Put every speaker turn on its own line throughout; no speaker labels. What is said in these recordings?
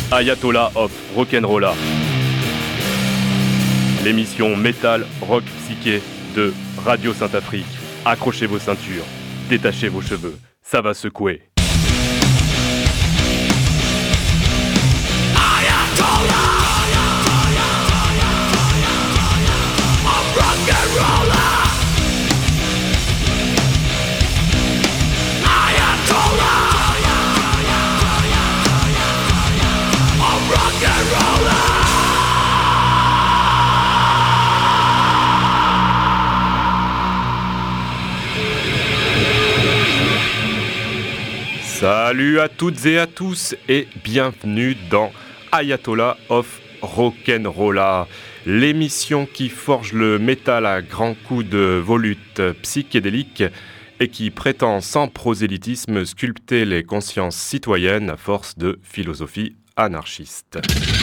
Ayatollah of Rock'n'Rolla. L'émission métal, rock, psyché de Radio Sainte-Afrique. Accrochez vos ceintures, détachez vos cheveux, ça va secouer. Salut à toutes et à tous et bienvenue dans Ayatollah of Rock'n'Rolla, l'émission qui forge le métal à grands coups de volutes psychédéliques et qui prétend sans prosélytisme sculpter les consciences citoyennes à force de philosophie anarchiste.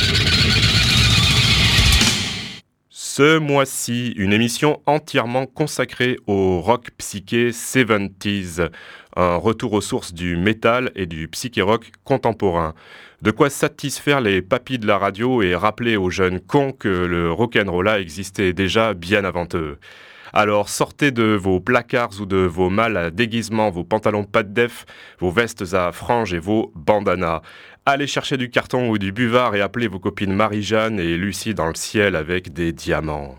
Ce mois-ci, une émission entièrement consacrée au rock psyché 70s, un retour aux sources du métal et du psyché-rock contemporain. De quoi satisfaire les papis de la radio et rappeler aux jeunes cons que le rock'n'rolla existait déjà bien avant eux. Alors sortez de vos placards ou de vos malles à déguisement, vos pantalons pas de def, vos vestes à franges et vos bandanas. Allez chercher du carton ou du buvard et appelez vos copines Marie-Jeanne et Lucie dans le ciel avec des diamants.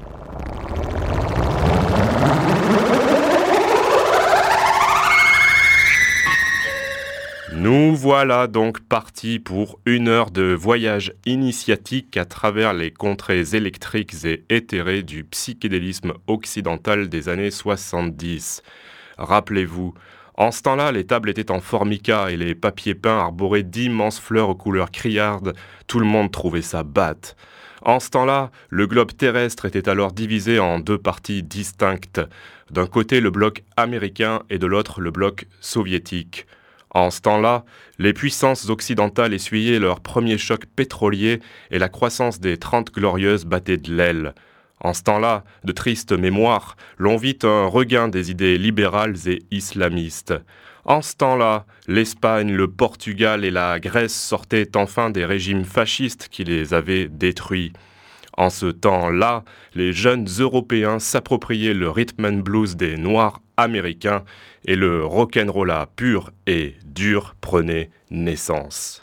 Nous voilà donc partis pour une heure de voyage initiatique à travers les contrées électriques et éthérées du psychédélisme occidental des années 70. Rappelez-vous, en ce temps-là, les tables étaient en formica et les papiers peints arboraient d'immenses fleurs aux couleurs criardes. Tout le monde trouvait ça batte. En ce temps-là, le globe terrestre était alors divisé en deux parties distinctes. D'un côté, le bloc américain et de l'autre, le bloc soviétique. En ce temps-là, les puissances occidentales essuyaient leur premier choc pétrolier et la croissance des 30 glorieuses battait de l'aile. En ce temps-là, de tristes mémoires, l'on vit un regain des idées libérales et islamistes. En ce temps-là, l'Espagne, le Portugal et la Grèce sortaient enfin des régimes fascistes qui les avaient détruits. En ce temps-là, les jeunes Européens s'appropriaient le rhythm and blues des Noirs américains et le rock'n'rolla pur et dur prenait naissance.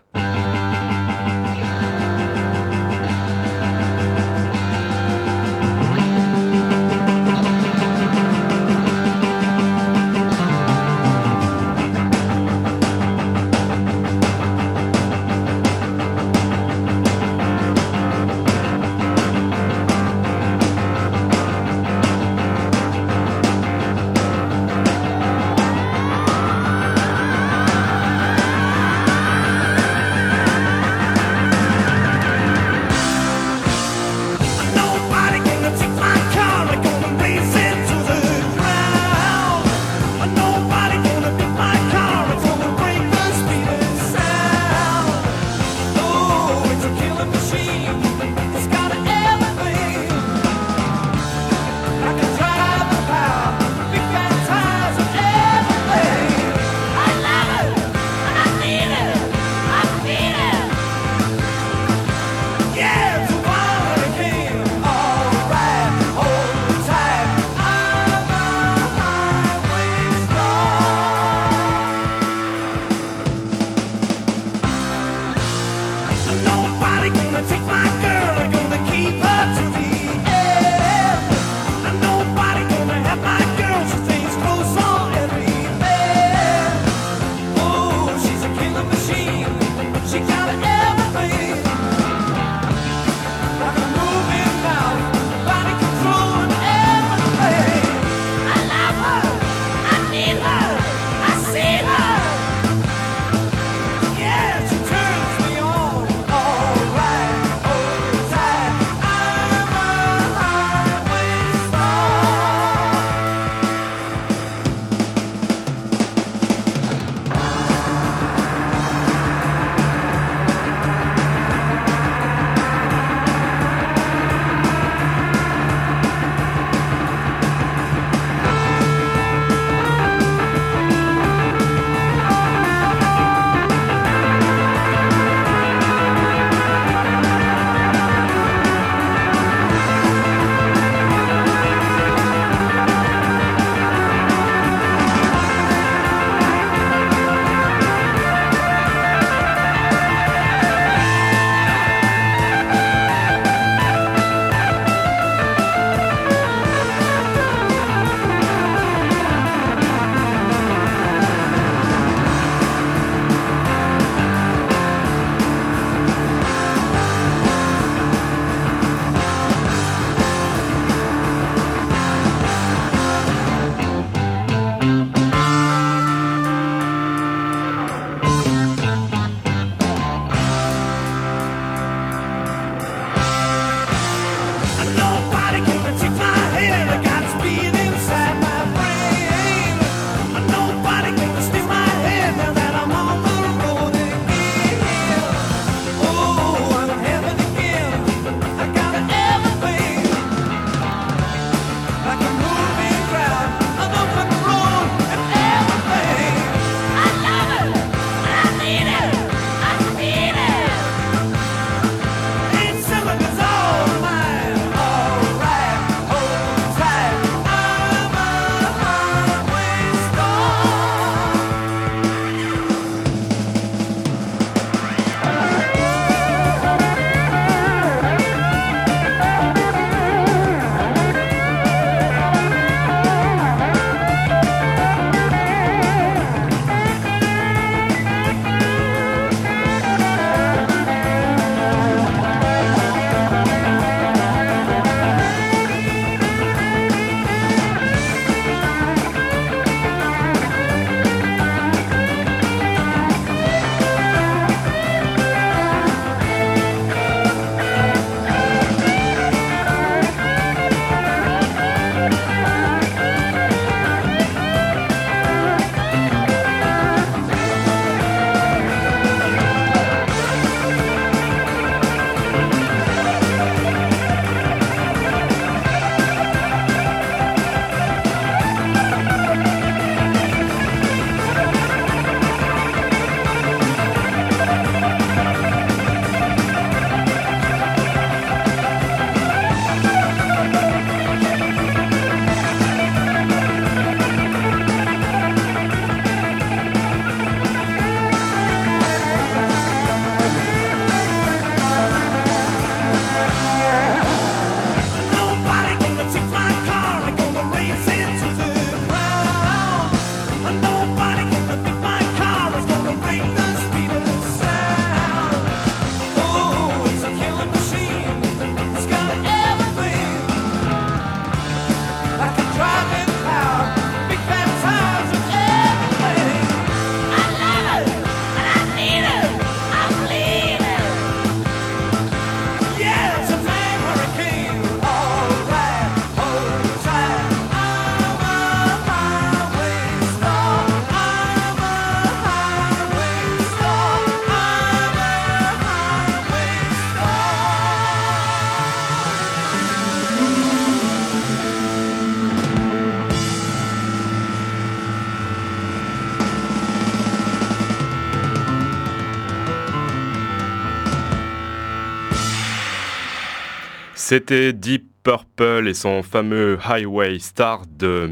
C'était Deep Purple et son fameux Highway Star de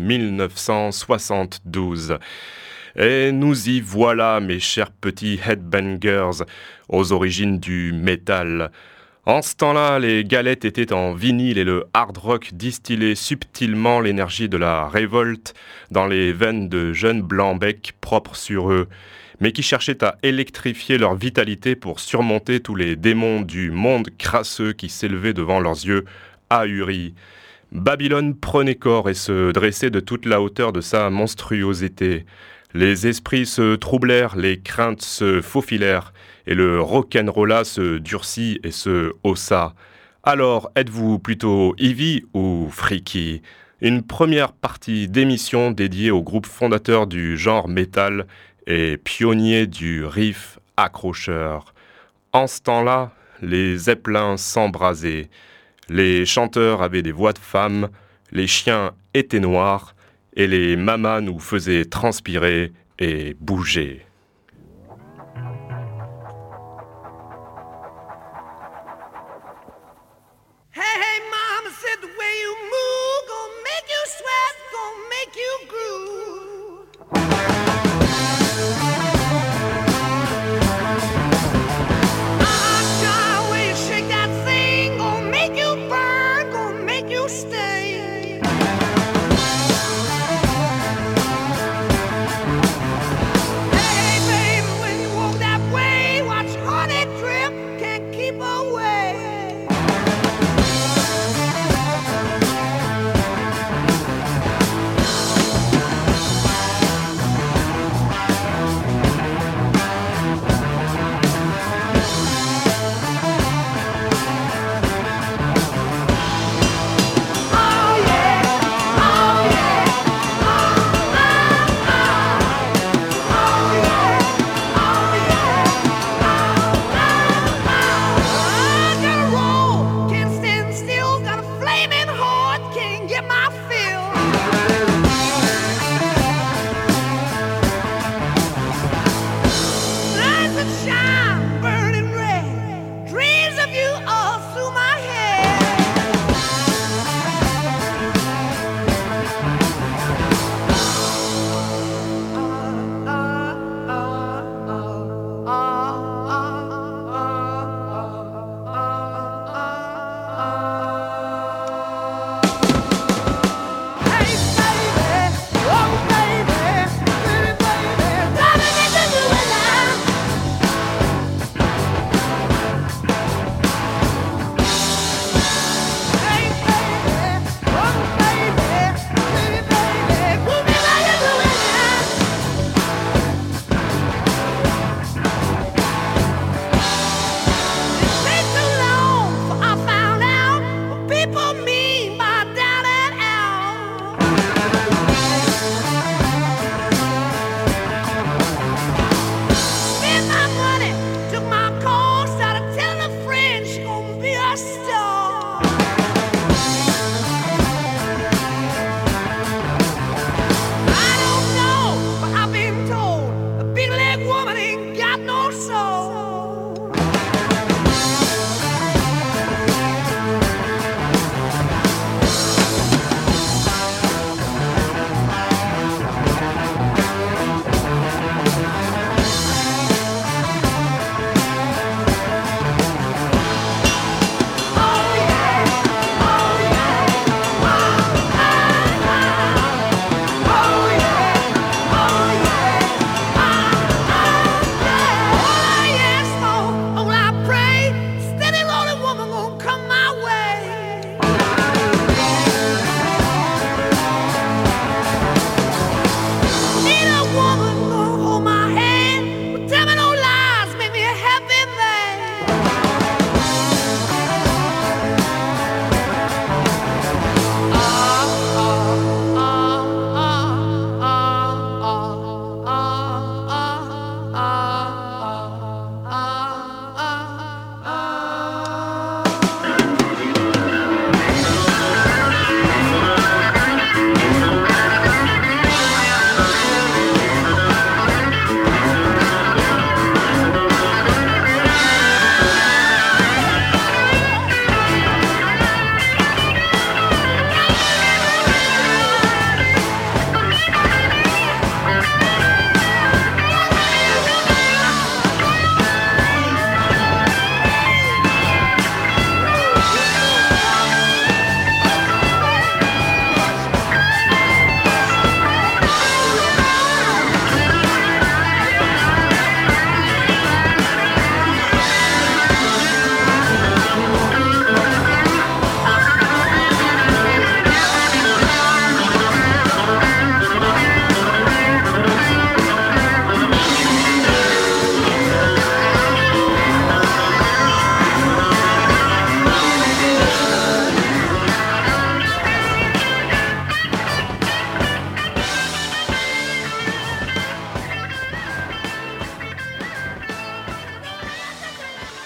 1972. Et nous y voilà, mes chers petits headbangers, aux origines du métal. En ce temps-là, les galettes étaient en vinyle et le hard rock distillait subtilement l'énergie de la révolte dans les veines de jeunes blancs-becs propres sur eux, mais qui cherchaient à électrifier leur vitalité pour surmonter tous les démons du monde crasseux qui s'élevaient devant leurs yeux ahuris. Babylone prenait corps et se dressait de toute la hauteur de sa monstruosité. Les esprits se troublèrent, les craintes se faufilèrent, et le rock'n'rolla se durcit et se haussa. Alors, êtes-vous plutôt Ivy ou Freaky ? Une première partie d'émission dédiée au groupe fondateur du genre métal et pionnier du riff accrocheur. En ce temps-là, les zeppelins s'embrasaient. Les chanteurs avaient des voix de femmes, les chiens étaient noirs, et les mamas nous faisaient transpirer et bouger.
Hey, hey, mama said the way you move gonna make you sweat, gonna make you groove. Child, way you shake that thing gonna make you burn, gonna make you stay. Hey,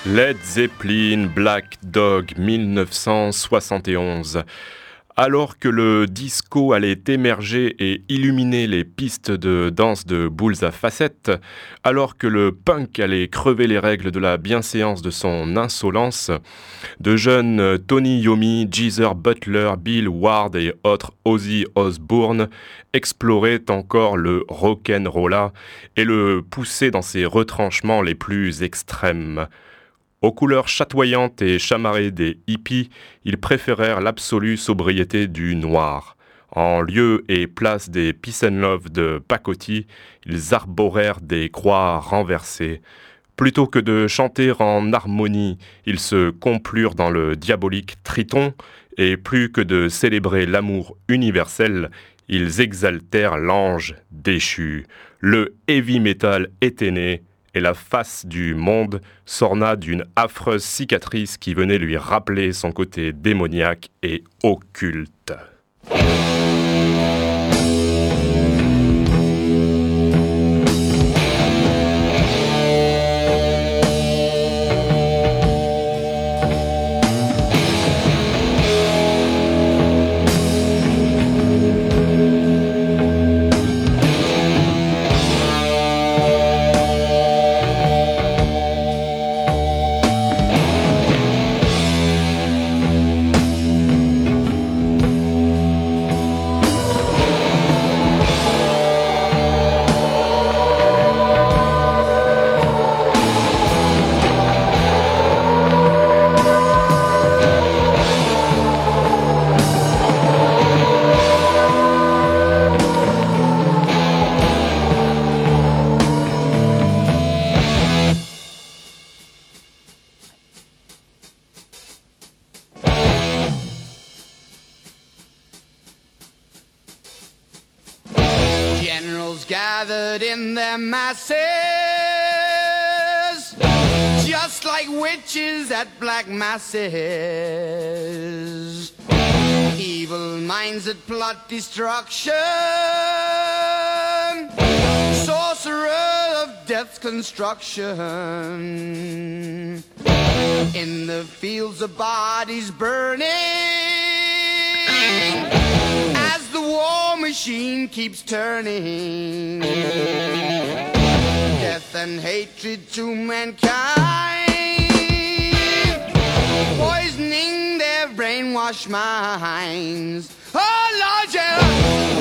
Led Zeppelin, Black Dog, 1971. Alors que le disco allait émerger et illuminer les pistes de danse de boules à facettes, alors que le punk allait crever les règles de la bienséance de son insolence, de jeunes Tony Iommi, Geezer Butler, Bill Ward et autres Ozzy Osbourne exploraient encore le rock'n'rolla et le poussaient dans ses retranchements les plus extrêmes. Aux couleurs chatoyantes et chamarrées des hippies, ils préférèrent l'absolue sobriété du noir. En lieu et place des Peace and Love de pacotille, ils arborèrent des croix renversées. Plutôt que de chanter en harmonie, ils se complurent dans le diabolique triton, et plus que de célébrer l'amour universel, ils exaltèrent l'ange déchu. Le heavy metal était né, et la face du monde s'orna d'une affreuse cicatrice qui venait lui rappeler son côté démoniaque et occulte.
Gathered in their masses, just like witches at black masses. Evil minds that plot destruction, sorcerer of death's construction. In the fields of bodies burning, as the war machine keeps turning, death and hatred to mankind, poisoning their brainwashed minds. Oh Lord, yeah.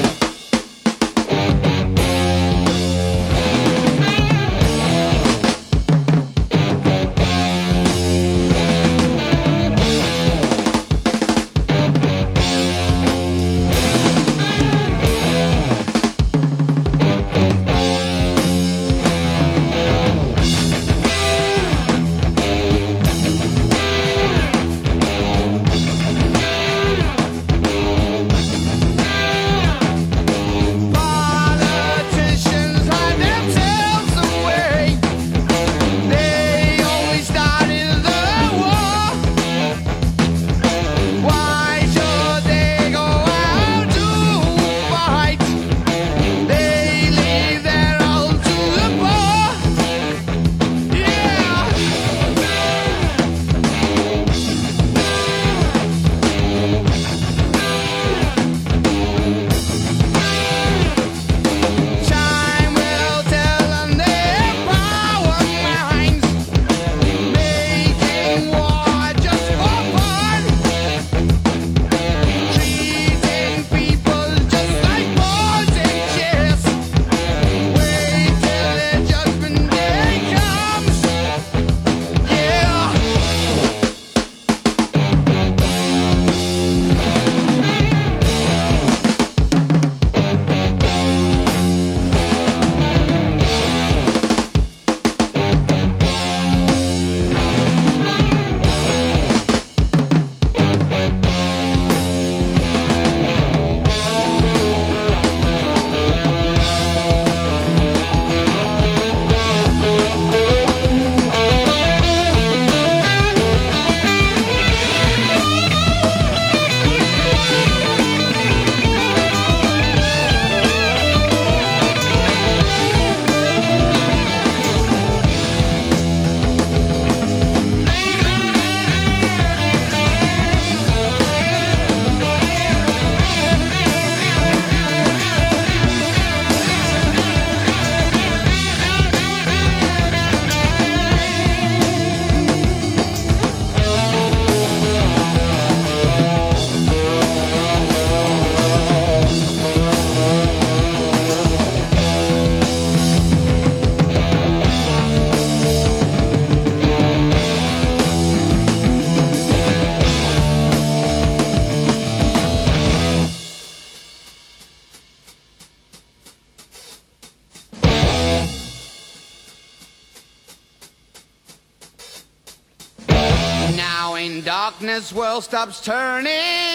darkness world stops turning,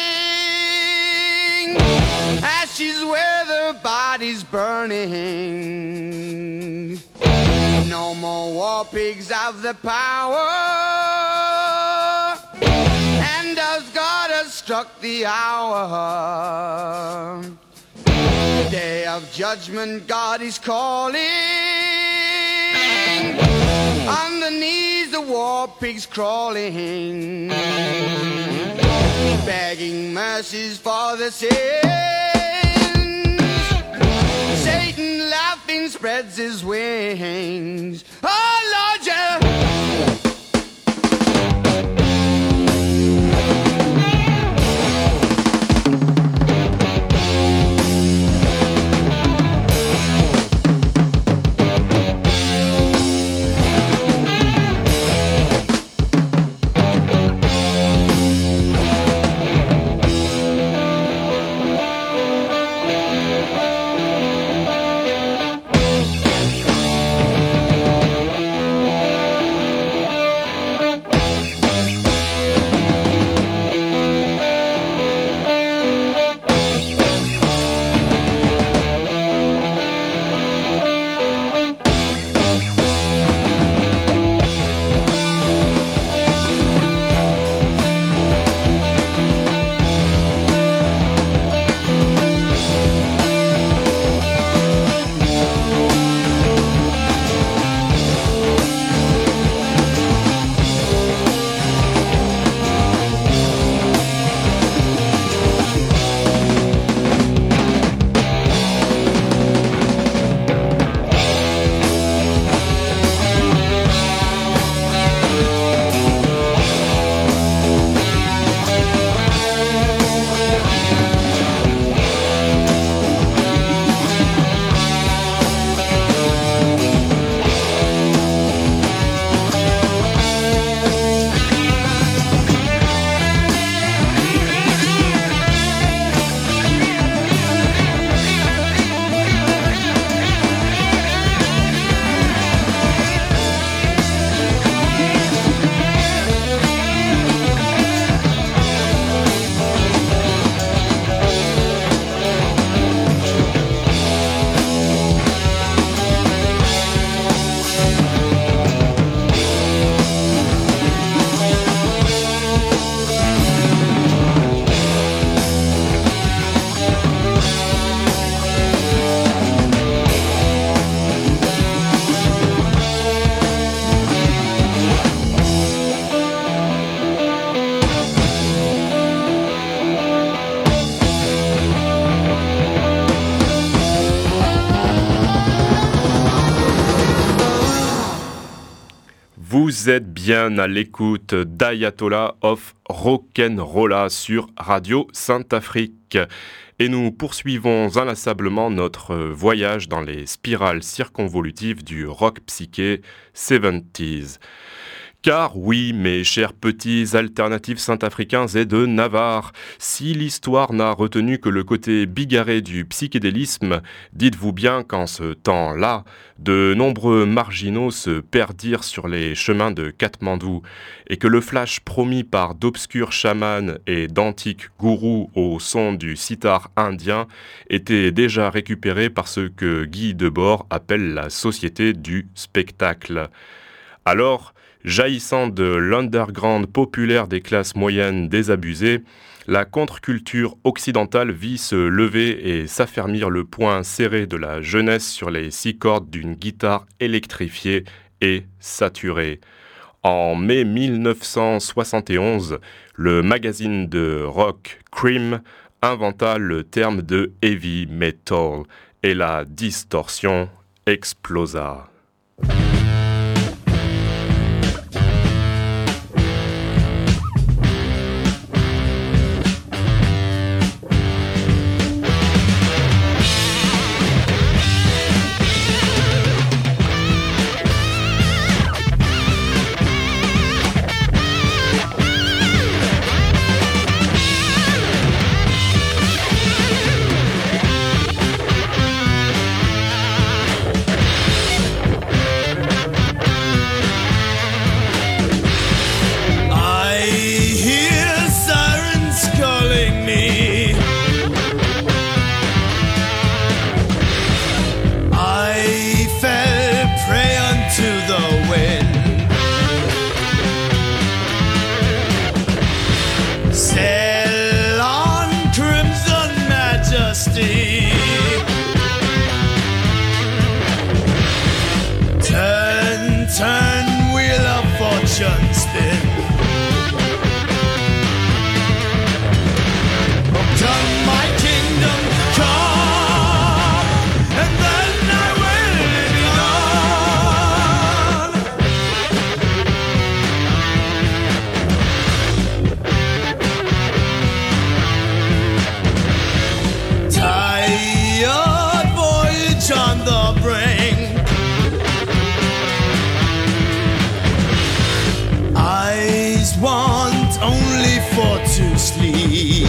ashes where the body's burning. No more war pigs have the power, and as God has struck the hour, day of judgment God is calling. On the knees the war pigs crawling, begging mercies for the sins. Satan laughing spreads his wings. Oh Lord, yeah.
Vous êtes bien à l'écoute d'Ayatollah of Rock'n'Rolla sur Radio Sainte-Afrique. Et nous poursuivons inlassablement notre voyage dans les spirales circonvolutives du rock psyché 70s. Car oui, mes chers petits alternatifs saint-africains et de Navarre, si l'histoire n'a retenu que le côté bigarré du psychédélisme, dites-vous bien qu'en ce temps-là, de nombreux marginaux se perdirent sur les chemins de Katmandou, et que le flash promis par d'obscurs chamans et d'antiques gourous au son du sitar indien était déjà récupéré par ce que Guy Debord appelle la société du spectacle. Alors, jaillissant de l'underground populaire des classes moyennes désabusées, la contre-culture occidentale vit se lever et s'affermir le poing serré de la jeunesse sur les 6 cordes d'une guitare électrifiée et saturée. En mai 1971, le magazine de rock Cream inventa le terme de heavy metal et la distorsion explosa.
shall bring. Eyes want only for to sleep.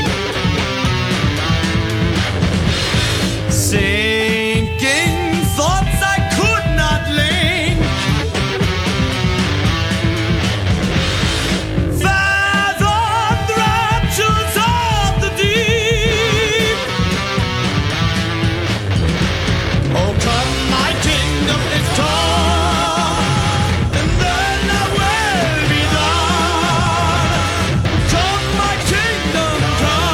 Sinking thoughts I could not link. Fathom the raptures of the deep. Oh, come, my kingdom is come, and then I will be done. Come, my kingdom, come.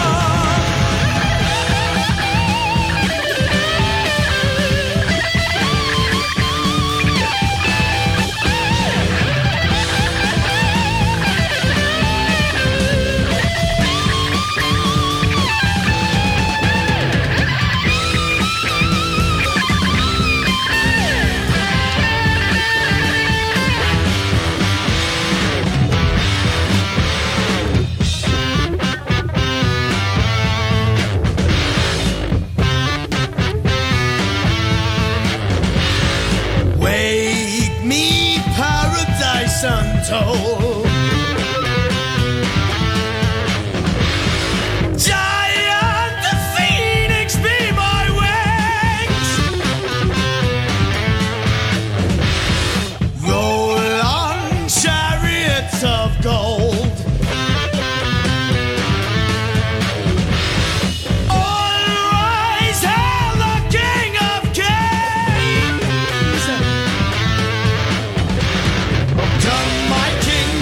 Wake me, paradise untold. Giant the phoenix be my wings. Roll on chariots of gold. All rise, hail the King of Kings. Come, my King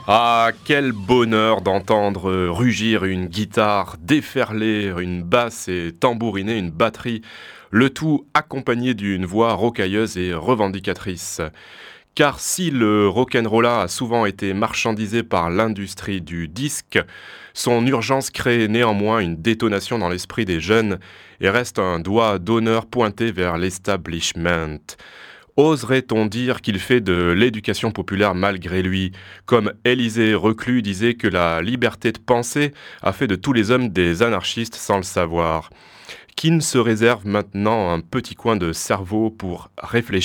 Ah, quel bonheur d'entendre rugir une guitare, déferler une basse et tambouriner une batterie, le tout accompagné d'une voix rocailleuse et revendicatrice. Car si le rock'n'rolla a souvent été marchandisé par l'industrie du disque, son urgence crée néanmoins une détonation dans l'esprit des jeunes et reste un doigt d'honneur pointé vers l'establishment. Oserait-on dire qu'il fait de l'éducation populaire malgré lui, comme Élisée Reclus disait que la liberté de penser a fait de tous les hommes des anarchistes sans le savoir. Qui ne se réserve maintenant un petit coin de cerveau pour réfléchir ?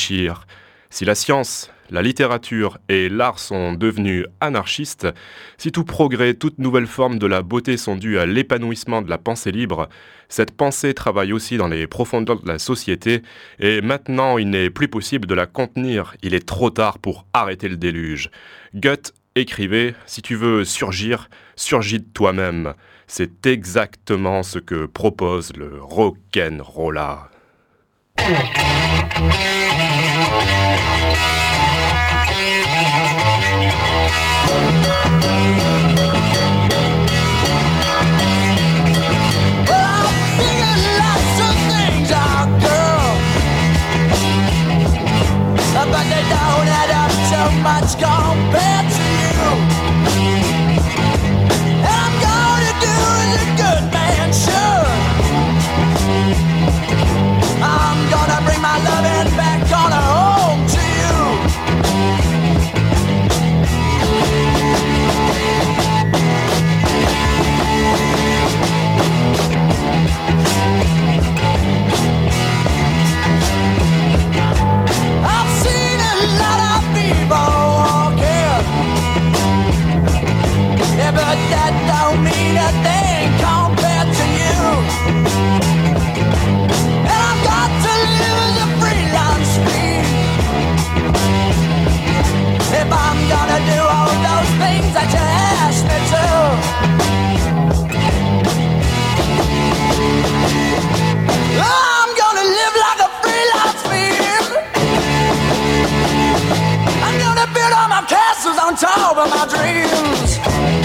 Si la science, la littérature et l'art sont devenus anarchistes, si tout progrès, toute nouvelle forme de la beauté sont dus à l'épanouissement de la pensée libre, cette pensée travaille aussi dans les profondeurs de la société et maintenant il n'est plus possible de la contenir, il est trop tard pour arrêter le déluge. Goethe écrivait « Si tu veux surgir, surgis de toi-même ». C'est exactement ce que propose le rock'n'rolla.
But they don't add up too much compared to you. And I'm gonna do as a good man should. I'm gonna bring my loving back on home to you. I've seen a lot of people walking, yeah, but that don't mean a thing compared to you. And I've got to live as a freelance speed if I'm gonna do all those things that you asked me to. I'm gonna live like a freelance speed. I'm gonna build all my castles on top of my dreams.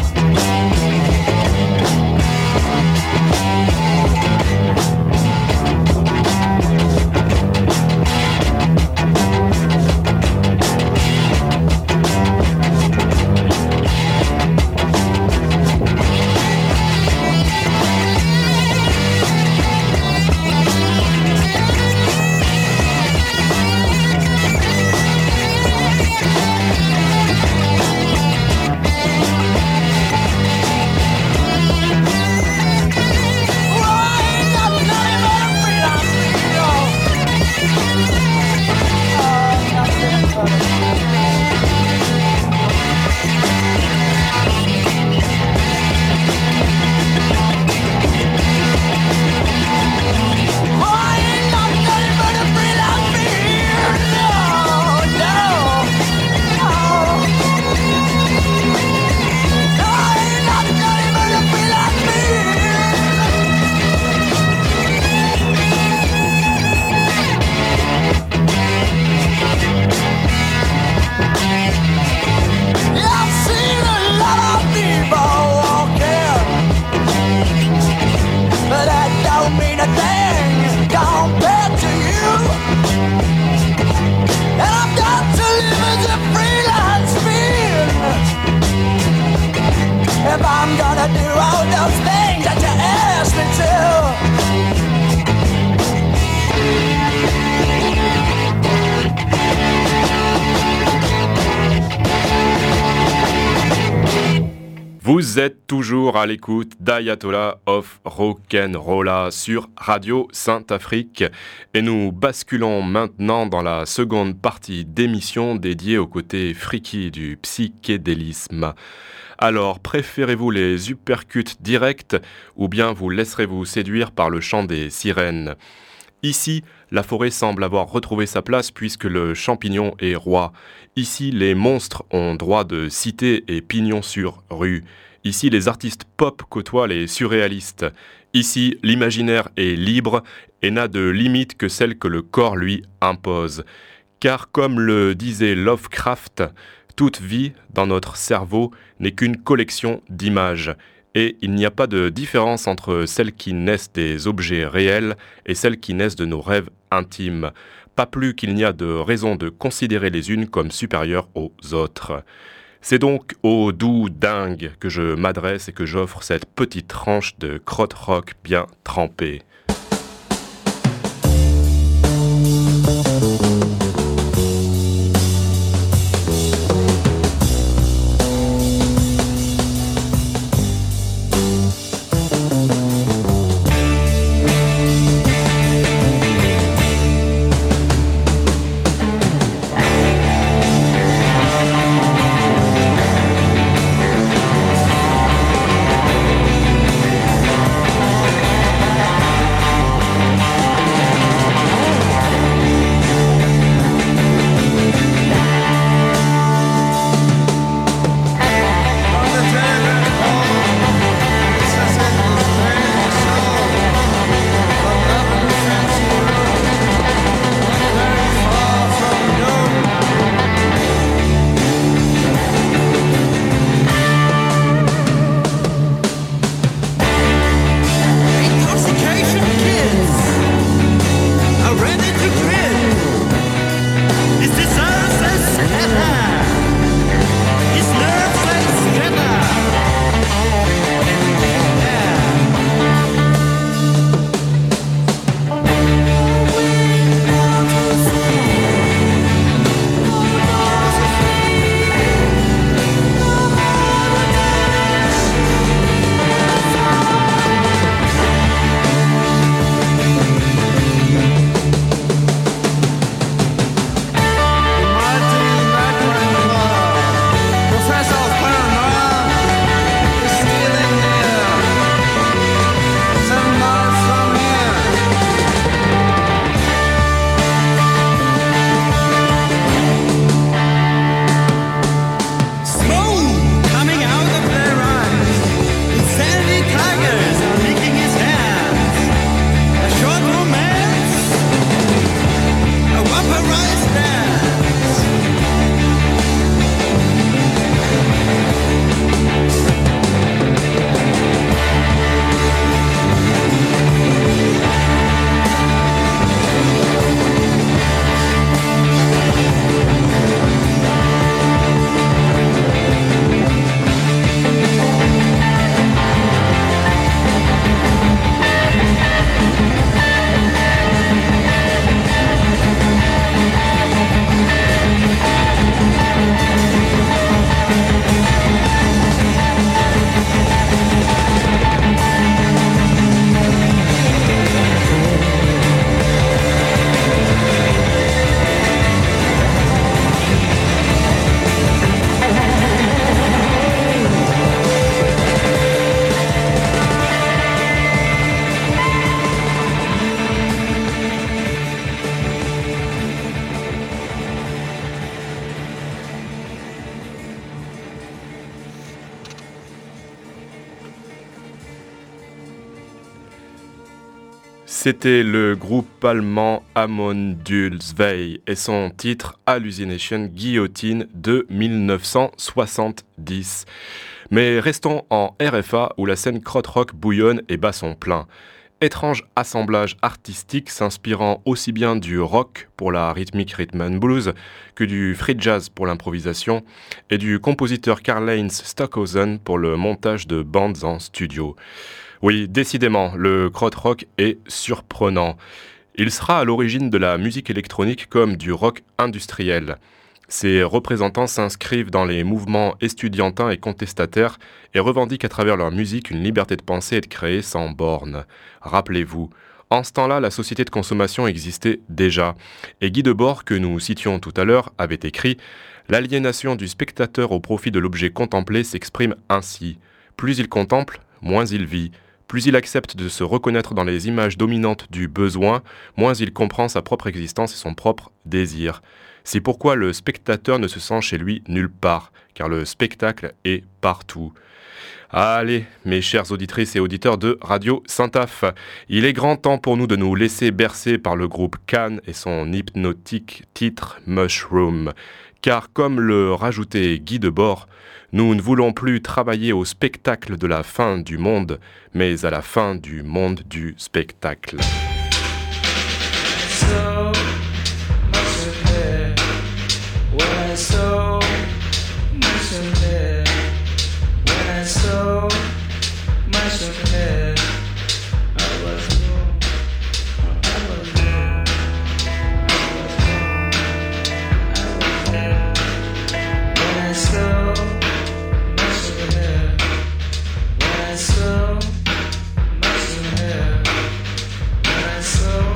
Vous êtes toujours à l'écoute d'Ayatollah of Rock'n'Rolla sur Radio Saint-Afrique et nous basculons maintenant dans la seconde partie d'émission dédiée au côté freaky du psychédélisme. Alors, préférez-vous les uppercuts directs ou bien vous laisserez-vous séduire par le chant des sirènes ? Ici, la forêt semble avoir retrouvé sa place puisque le champignon est roi. Ici, les monstres ont droit de cité et pignon sur rue. Ici, les artistes pop côtoient les surréalistes. Ici, l'imaginaire est libre et n'a de limite que celle que le corps lui impose. Car comme le disait Lovecraft, Toute vie, dans notre cerveau, n'est qu'une collection d'images. Et il n'y a pas de différence entre celles qui naissent des objets réels et celles qui naissent de nos rêves intimes. Pas plus qu'il n'y a de raison de considérer les unes comme supérieures aux autres. C'est donc aux doux dingues que je m'adresse et que j'offre cette petite tranche de krautrock bien trempée. C'était le groupe allemand Amon-Dulsvey et son titre Hallucination Guillotine de 1970. Mais restons en RFA où la scène krautrock bouillonne et bat son plein. Étrange assemblage artistique s'inspirant aussi bien du rock pour la rythmique rhythm and blues que du free jazz pour l'improvisation et du compositeur Karl-Heinz Stockhausen pour le montage de bandes en studio. Oui, décidément, le krautrock est surprenant. Il sera à l'origine de la musique électronique comme du rock industriel. Ses représentants s'inscrivent dans les mouvements estudiantins et contestataires et revendiquent à travers leur musique une liberté de penser et de créer sans bornes. Rappelez-vous, en ce temps-là, la société de consommation existait déjà. Et Guy Debord, que nous citions tout à l'heure, avait écrit « L'aliénation du spectateur au profit de l'objet contemplé s'exprime ainsi. Plus il contemple, moins il vit. Plus il accepte de se reconnaître dans les images dominantes du besoin, moins il comprend sa propre existence et son propre désir. C'est pourquoi le spectateur ne se sent chez lui nulle part, car le spectacle est partout. » Allez, mes chères auditrices et auditeurs de Radio Saint-Af, il est grand temps pour nous de nous laisser bercer par le groupe Can et son hypnotique titre Mushroom. Car comme le rajoutait Guy Debord, nous ne voulons plus travailler au spectacle de la fin du monde, mais à la fin du monde du spectacle. So much of it, when I so much of it, when I so much of it, I was wrong, I was there, I was there, when I so much of it, when I so much of it, when I so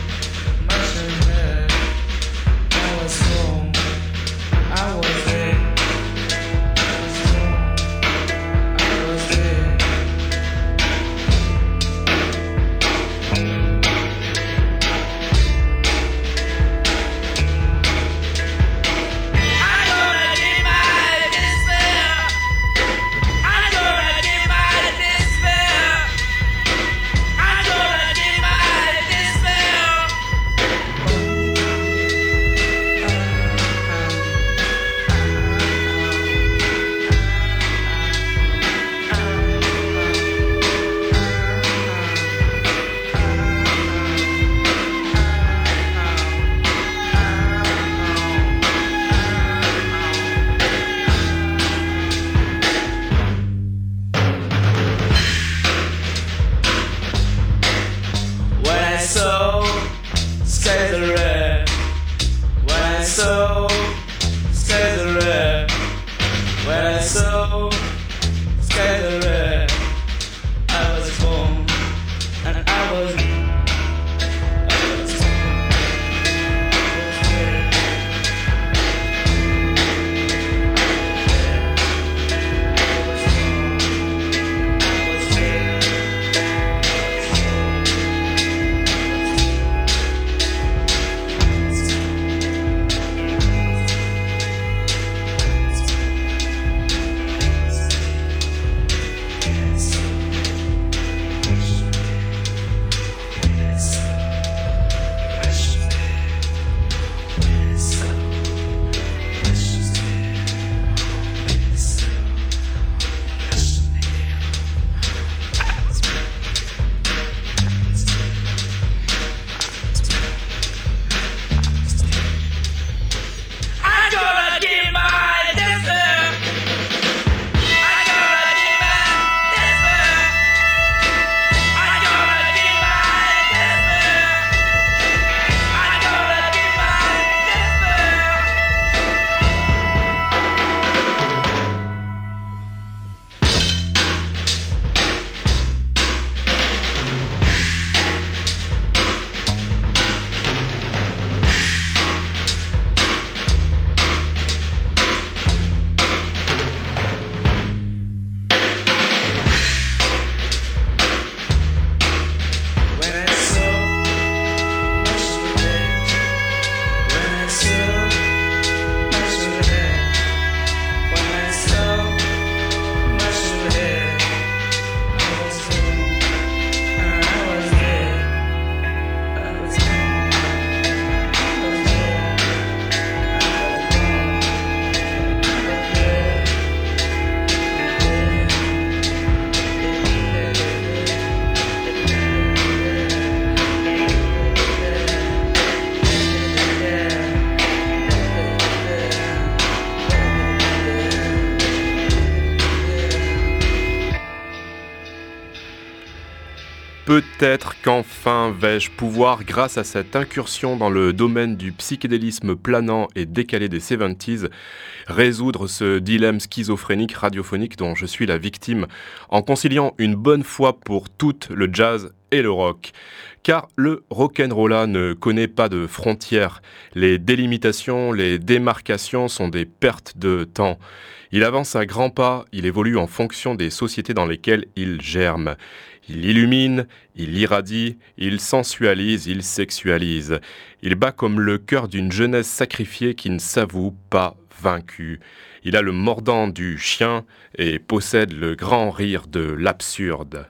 Peut-être qu'enfin vais-je pouvoir, grâce à cette incursion dans le domaine du psychédélisme planant et décalé des 70s, résoudre ce dilemme schizophrénique radiophonique dont je suis la victime, en conciliant une bonne fois pour toutes le jazz et le rock. Car le rock'n'rolla ne connaît pas de frontières. Les délimitations, les démarcations sont des pertes de temps. Il avance à grands pas, il évolue en fonction des sociétés dans lesquelles il germe. Il illumine, il irradie, il sensualise, il sexualise. Il bat comme le cœur d'une jeunesse sacrifiée qui ne s'avoue pas vaincue. Il a le mordant du chien et possède le grand rire de l'absurde.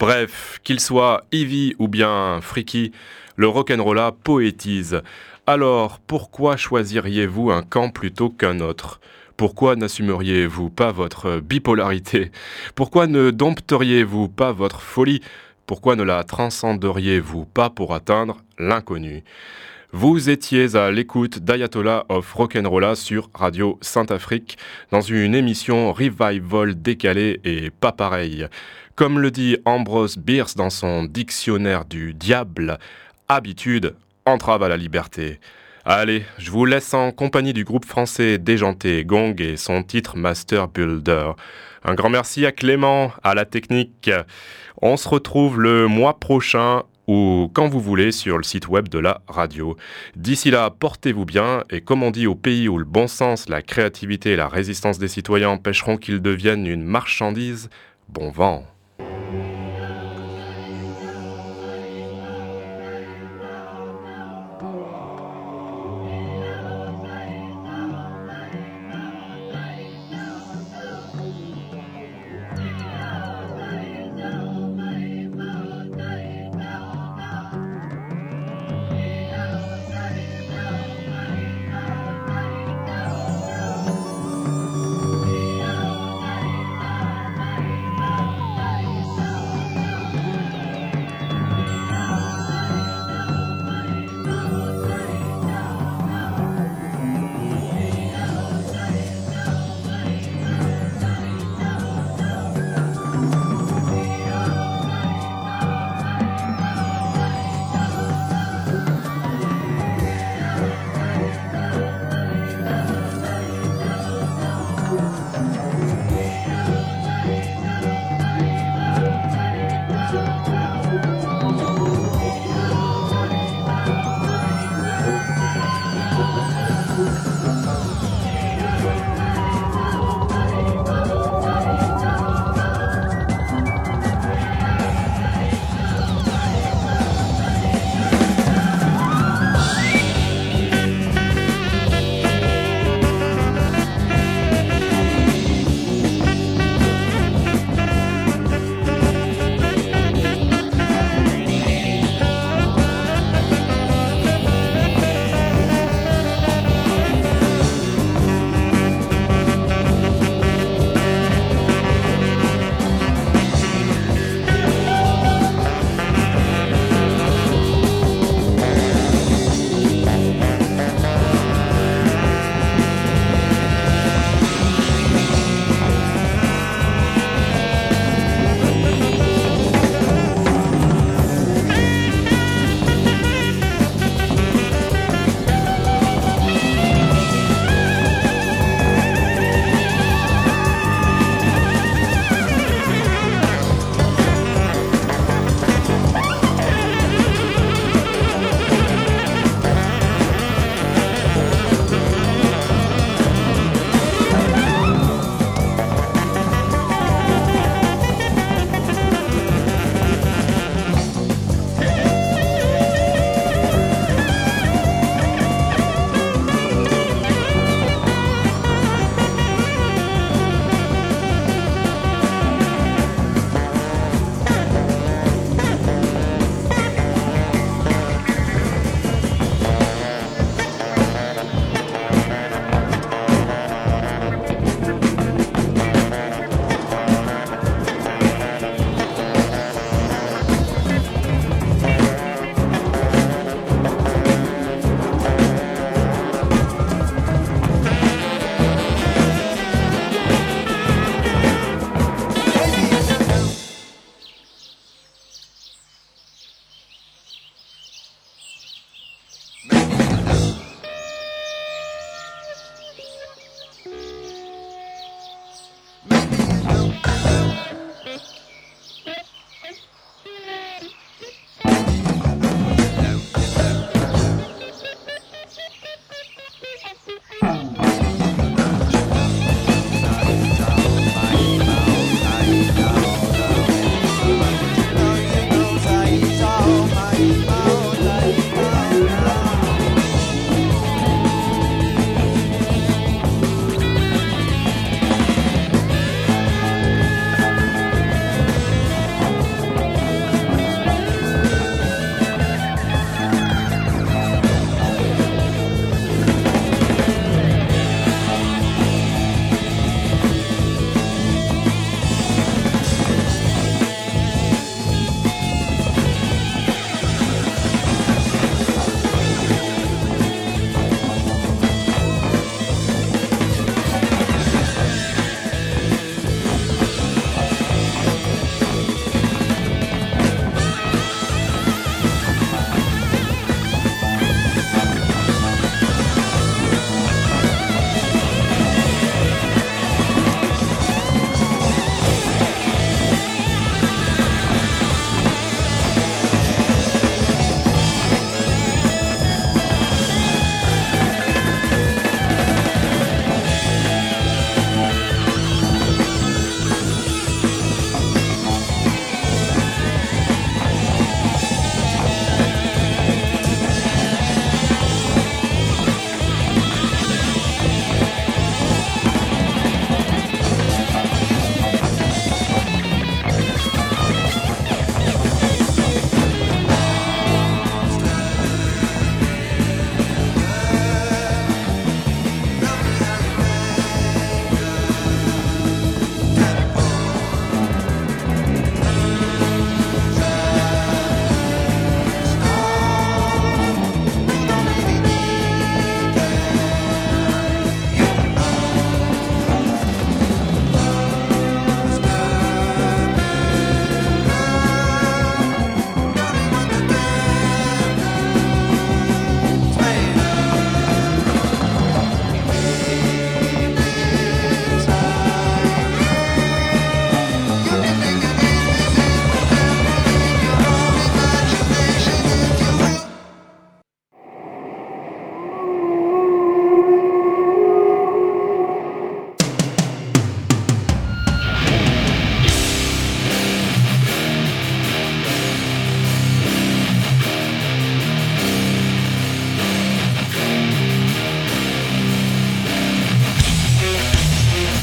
Bref, qu'il soit heavy ou bien freaky, le rock'n'rolla poétise. Alors, pourquoi choisiriez-vous un camp plutôt qu'un autre ? Pourquoi n'assumeriez-vous pas votre bipolarité ? Pourquoi ne dompteriez-vous pas votre folie ? Pourquoi ne la transcenderiez-vous pas pour atteindre l'inconnu ? Vous étiez à l'écoute d'Ayatollah of Rock'n'Rolla sur Radio Saint-Afrique dans une émission revival décalée et pas pareille. Comme le dit Ambrose Bierce dans son dictionnaire du diable, habitude entrave à la liberté. Allez, je vous laisse en compagnie du groupe français Déjanté Gong et son titre Master Builder. Un grand merci à Clément, à la technique. On se retrouve le mois prochain ou quand vous voulez sur le site web de la radio. D'ici là, portez-vous bien et comme on dit au pays où le bon sens, la créativité et la résistance des citoyens empêcheront qu'ils deviennent une marchandise, bon vent.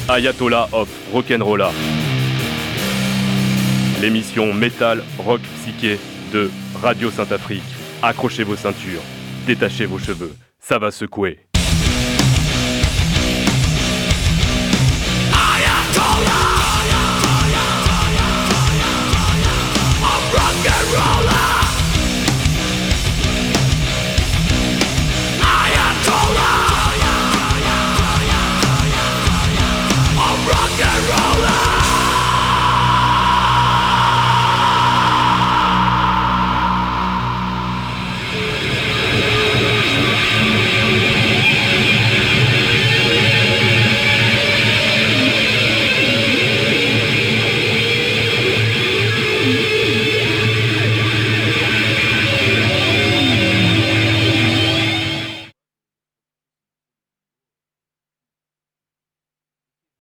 Ayatollah of Rock'n'Rolla. L'émission métal, rock, psyché de Radio Sainte-Afrique. Accrochez vos ceintures, détachez vos cheveux, ça va secouer.